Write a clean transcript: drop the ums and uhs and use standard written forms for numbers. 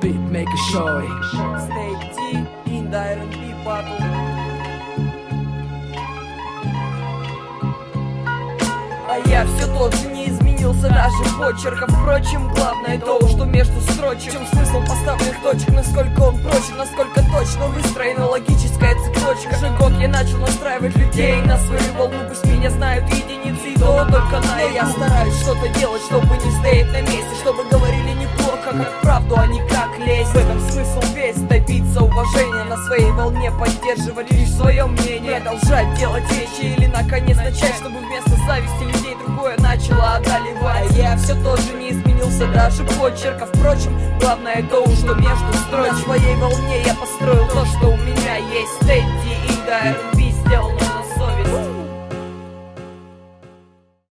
beat, make it showy. Stay D in the R&B battle. А я все тот же, не изменился даже почерк. А впрочем, главное то, что между строчек. В чем смысл поставленных точек, насколько он прочен, насколько точно выстроена логическая цепочка. Уже год я начал настраивать людей на свою волну. Пусть меня знают единицы, и то только на но я стараюсь что-то делать, чтобы не стоять на месте, чтобы говорили неплохо, как правду, а не как лезть. В этом смысл весь, добиться уважения, на своей волне поддерживать лишь свое мнение, продолжать делать вещи или наконец начать, чтобы вместо зависти людей другое начало одолевать. А я все тот же, не изменился даже почерк. А впрочем, главное то, что между строчек. На своей волне я построил то, что у меня есть. Стейди и